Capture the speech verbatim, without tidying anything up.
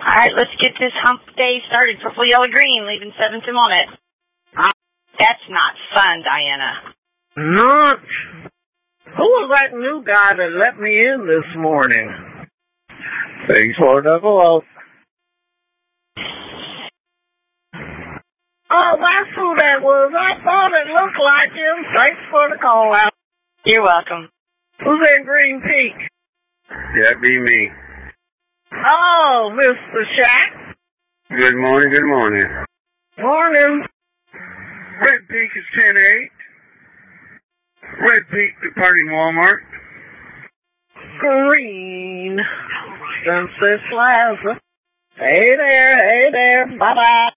Alright, let's get this hump day started. Purple, yellow, green, leaving seven sim on it. That's not fun, Diana. Not? Who was that new guy that let me in this morning? Thanks for the vote. Oh, that's who that was. I thought it looked like him. Thanks for the call out. You're welcome. Who's in Green Peak? That'd be me. Oh, Mister Shack. Good morning, good morning. Morning. Red Peak is ten eight. Red Peak departing Walmart. Green. Sunset Plaza. Hey there, hey there. Bye-bye.